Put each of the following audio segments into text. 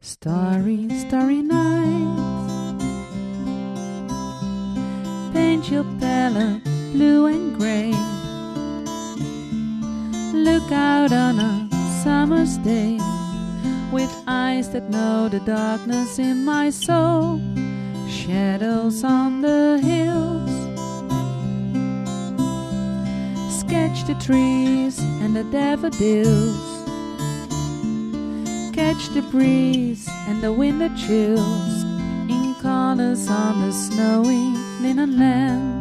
Starry, starry night, paint your palette blue and grey. Look out on a summer's day with eyes that know the darkness in my soul. Shadows on the hills, sketch the trees and the daffodils. Catch the breeze and the winter chills in colors on the snowy linen land.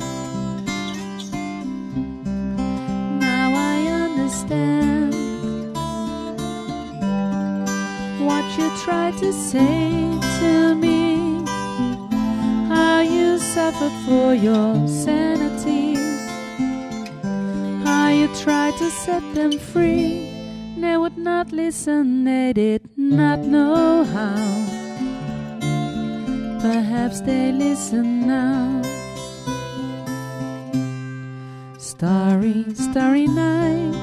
Now I understand what you tried to say to me, how you suffered for your sanity, how you tried to set them free. They would not listen, they did not know how. Perhaps they listen now. Starry, starry night,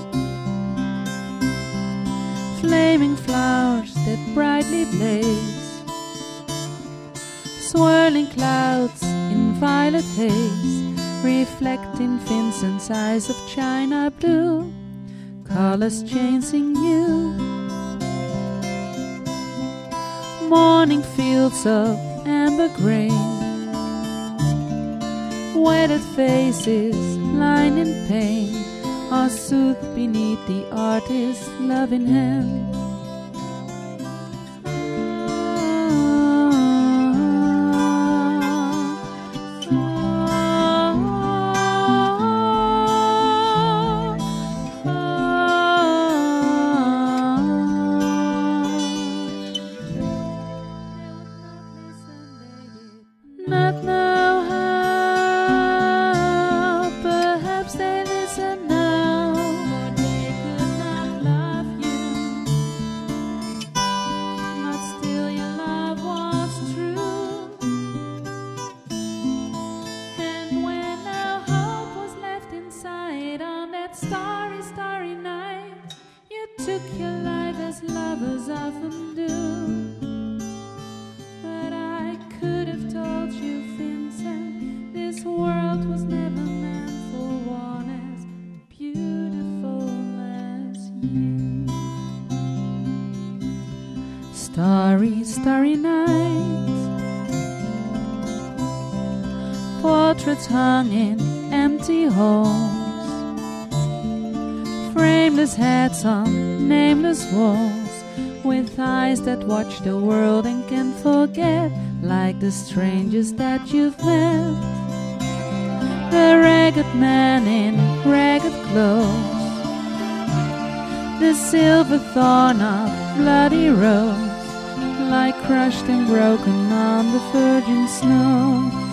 flaming flowers that brightly blaze, swirling clouds in violet haze, reflecting Vincent's eyes of china blue. Colors chasing you, morning fields of amber grain, weathered faces lined in pain are soothed beneath the artist's loving hand. Not know how, perhaps they listen now, but they could not love you, but still your love was true. And when our hope was left inside on that starry, starry night, you took your life as lovers often do. But I could have told you, Vincent, this world was never meant for one as beautiful as you. Starry, starry night, portraits hung in empty halls, frameless heads on nameless walls, with eyes that watch the world and can't forget, like the strangers that you've met. The ragged man in ragged clothes, the silver thorn of bloody rose, like crushed and broken on the virgin snow.